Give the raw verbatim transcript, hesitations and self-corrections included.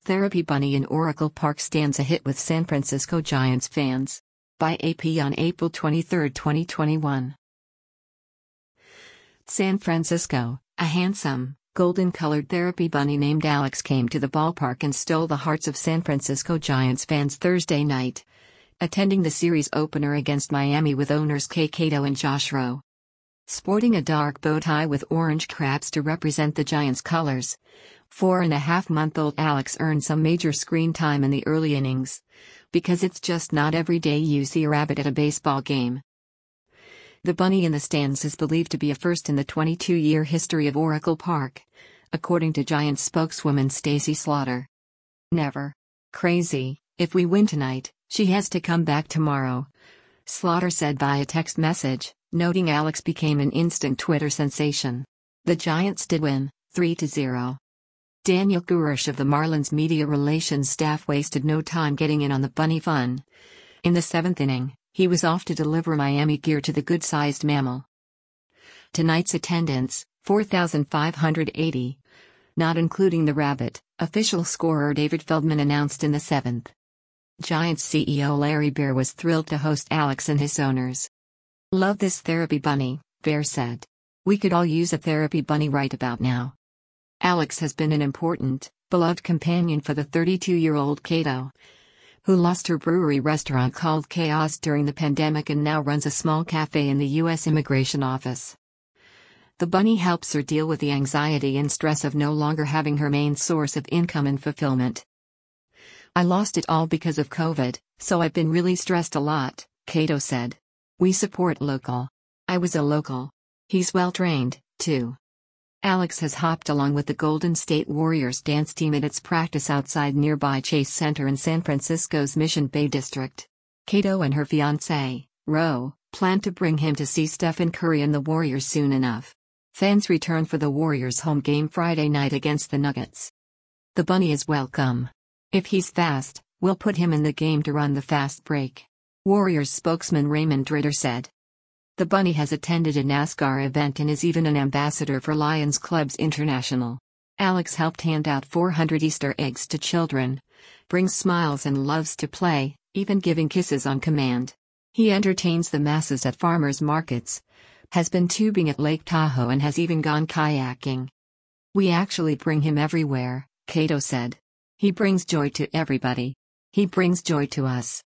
Therapy Bunny in Oracle Park stands a hit with San Francisco Giants fans. By A P on April twenty-third, twenty twenty-one. San Francisco, a handsome, golden-colored therapy bunny named Alex came to the ballpark and stole the hearts of San Francisco Giants fans Thursday night, attending the series opener against Miami with owners Kay Cato and Josh Rowe. Sporting a dark bow tie with orange crabs to represent the Giants' colors, four-and-a-half-month-old Alex earned some major screen time in the early innings, because it's just not every day you see a rabbit at a baseball game. The bunny in the stands is believed to be a first in the twenty-two-year history of Oracle Park, according to Giants spokeswoman Stacy Slaughter. "Never. Crazy, if we win tonight, she has to come back tomorrow," Slaughter said via text message, noting Alex became an instant Twitter sensation. The Giants did win, three to zero. Daniel Gurish of the Marlins media relations staff wasted no time getting in on the bunny fun. In the seventh inning, he was off to deliver Miami gear to the good-sized mammal. Tonight's attendance, four thousand five hundred eighty. Not including the rabbit, official scorer David Feldman announced in the seventh. Giants C E O Larry Baer was thrilled to host Alex and his owners. "Love this therapy bunny," Baer said. "We could all use a therapy bunny right about now." Alex has been an important, beloved companion for the thirty-two-year-old Cato, who lost her brewery restaurant called Chaos during the pandemic and now runs a small cafe in the U S Immigration Office. The bunny helps her deal with the anxiety and stress of no longer having her main source of income and fulfillment. "I lost it all because of COVID, so I've been really stressed a lot," Cato said. "We support local. I was a local. He's well trained, too." Alex has hopped along with the Golden State Warriors dance team at its practice outside nearby Chase Center in San Francisco's Mission Bay district. Cato and her fiancé, Rowe, plan to bring him to see Stephen Curry and the Warriors soon enough. Fans return for the Warriors' home game Friday night against the Nuggets. "The bunny is welcome. If he's fast, we'll put him in the game to run the fast break," Warriors spokesman Raymond Dritter said. The bunny has attended a NASCAR event and is even an ambassador for Lions Clubs International. Alex helped hand out four hundred Easter eggs to children, brings smiles and loves to play, even giving kisses on command. He entertains the masses at farmers markets, has been tubing at Lake Tahoe and has even gone kayaking. "We actually bring him everywhere," Cato said. "He brings joy to everybody. He brings joy to us."